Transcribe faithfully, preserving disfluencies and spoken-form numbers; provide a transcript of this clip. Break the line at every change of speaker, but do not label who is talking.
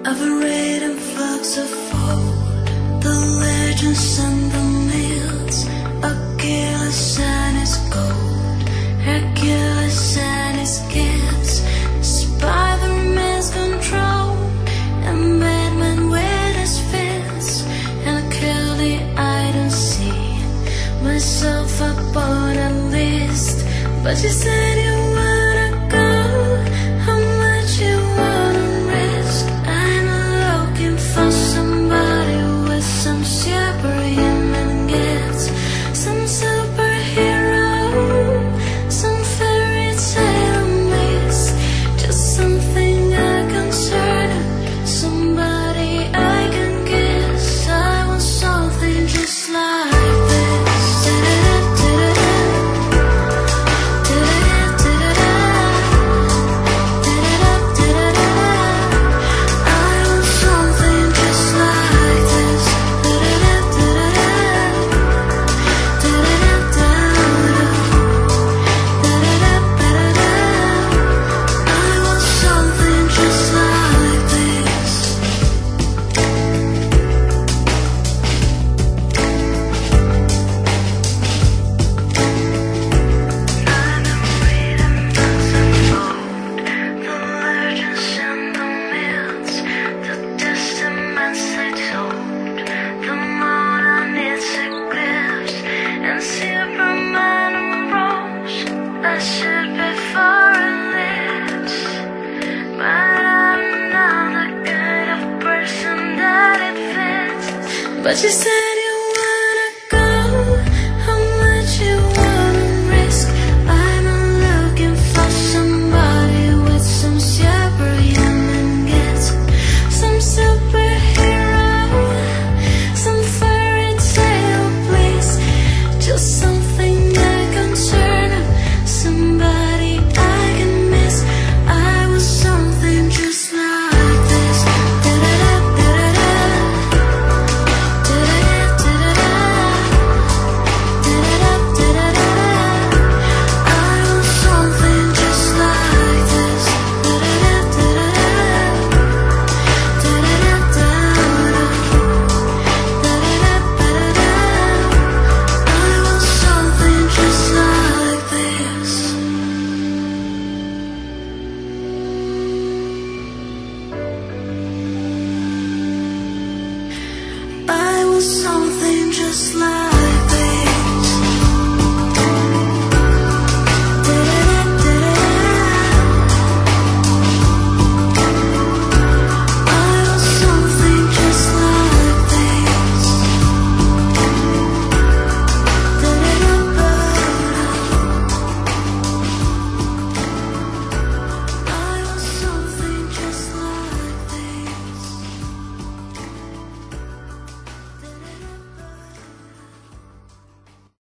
I've read in books of old the legends and the myths, Achilles and his gold, Hercules and his gifts, Spider-Man's control, and Batman with his fists. And I clearly I don't see myself upon a list, but you said you wanna go. How much you wanna risk? I'm looking for somebody with some superhuman gifts, some superhero, some fairy tale mix, just something I can certain, somebody I can kiss. I want something just like but you said